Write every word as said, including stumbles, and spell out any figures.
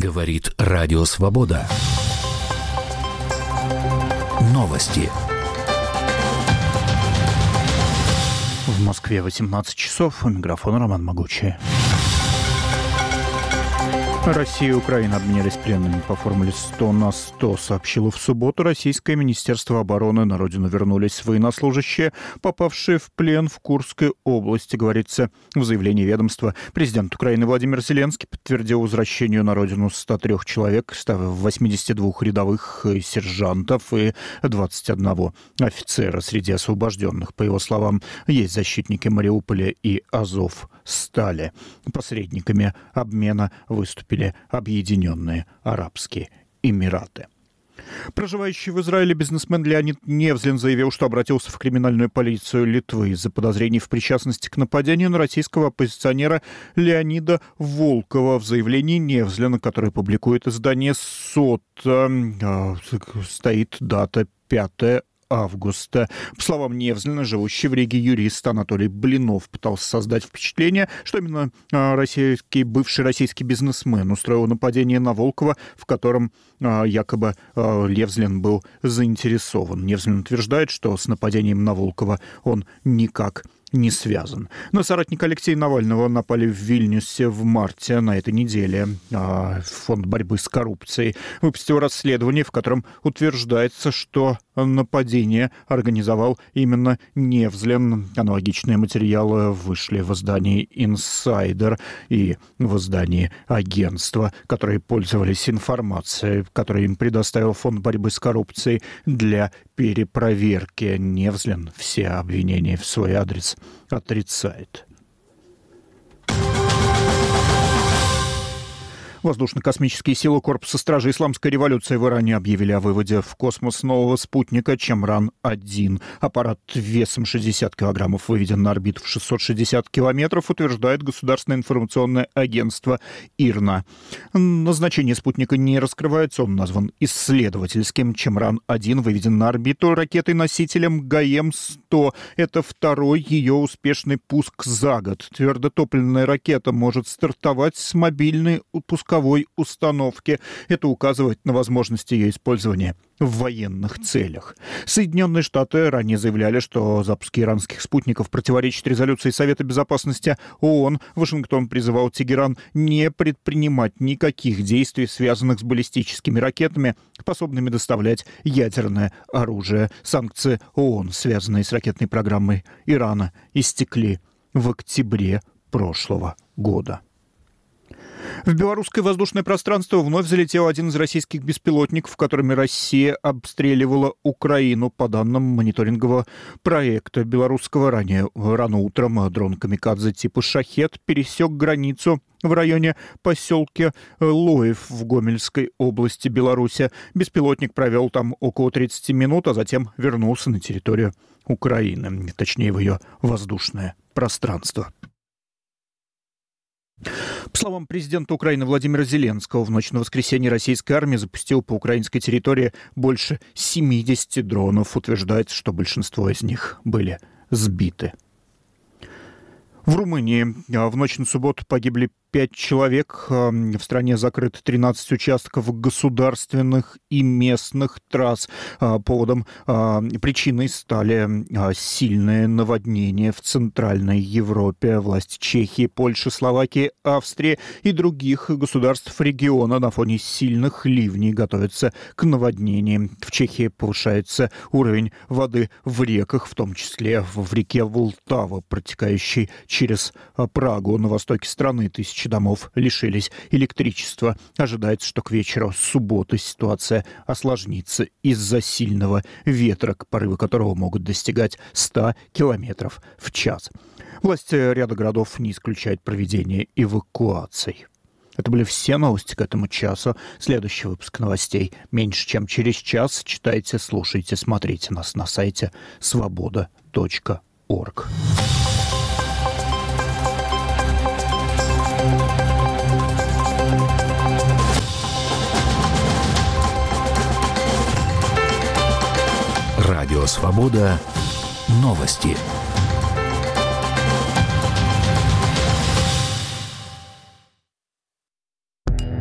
Говорит Радио Свобода. Новости. В Москве восемнадцать часов. У микрофона Роман Могучий. Россия и Украина обменялись пленными по формуле сто на сто, сообщило в субботу российское Министерство обороны. На родину вернулись военнослужащие, попавшие в плен в Курской области, говорится в заявлении ведомства. Президент Украины Владимир Зеленский подтвердил возвращение на родину ста трёх человек, восьмидесяти двух рядовых сержантов и двадцати одного офицера. Среди освобожденных, по его словам, есть защитники Мариуполя и Азовстали. Посредниками обмена выступили Объединенные Арабские Эмираты. Проживающий в Израиле бизнесмен Леонид Невзлин заявил, что обратился в криминальную полицию Литвы из-за подозрений в причастности к нападению на российского оппозиционера Леонида Волкова. В заявлении Невзлина, которое публикует издание «Сота», стоит дата пятого августа. По словам Невзлина, живущий в Риге юрист Анатолий Блинов пытался создать впечатление, что именно российский, бывший российский бизнесмен устроил нападение на Волкова, в котором якобы Невзлин был заинтересован. Невзлин утверждает, что с нападением на Волкова он никак не связан. На соратника Алексея Навального напали в Вильнюсе в марте на этой неделе. Фонд борьбы с коррупцией выпустил расследование, в котором утверждается, что нападение организовал именно Невзлин. Аналогичные материалы вышли в издании «Инсайдер» и в издании «Агентство», которые пользовались информацией, которую им предоставил Фонд борьбы с коррупцией для перепроверки. Невзлин все обвинения в свой адрес отрицает. Воздушно-космические силы Корпуса стражей Исламской революции в Иране объявили о выводе в космос нового спутника Чамран один. Аппарат весом шестьдесят килограммов выведен на орбиту в шестьсот шестьдесят километров, утверждает государственное информационное агентство ИРНА. Назначение спутника не раскрывается, он назван исследовательским. Чамран один выведен на орбиту ракетой-носителем ГАЕМ сто. Это второй ее успешный пуск за год. Твердотопливная ракета может стартовать с мобильной пусковой установки. Это указывает на возможность ее использования в военных целях. Соединенные Штаты ранее заявляли, что запуски иранских спутников противоречат резолюции Совета Безопасности ООН. Вашингтон призывал Тегеран не предпринимать никаких действий, связанных с баллистическими ракетами, способными доставлять ядерное оружие. Санкции ООН, связанные с ракетной программой Ирана, истекли в октябре прошлого года. В белорусское воздушное пространство вновь залетел один из российских беспилотников, которыми Россия обстреливала Украину. По данным мониторингового проекта белорусского, ранее, рано утром дрон «Камикадзе» типа «Шахед» пересек границу в районе поселка Лоев в Гомельской области Беларуси. Беспилотник провел там около тридцати минут, а затем вернулся на территорию Украины, точнее в ее воздушное пространство. По словам президента Украины Владимира Зеленского, в ночь на воскресенье российская армия запустила по украинской территории больше семидесяти дронов. Утверждается, что большинство из них были сбиты. В Румынии в ночь на субботу погибли пять человек. В стране закрыты тринадцать участков государственных и местных трасс. Поводом, причиной стали сильные наводнения в Центральной Европе. Власти Чехии, Польши, Словакии, Австрии и других государств региона на фоне сильных ливней готовятся к наводнениям. В Чехии повышается уровень воды в реках, в том числе в реке Волтава, протекающей через Прагу. На востоке страны тысячи домов лишились электричества. Ожидается, что к вечеру субботы ситуация осложнится из-за сильного ветра, порывы которого могут достигать ста километров в час. Власти ряда городов не исключают проведение эвакуаций. Это были все новости к этому часу. Следующий выпуск новостей меньше, чем через час. Читайте, слушайте, смотрите нас на сайте свобода точка орг. Радио «Свобода». Новости.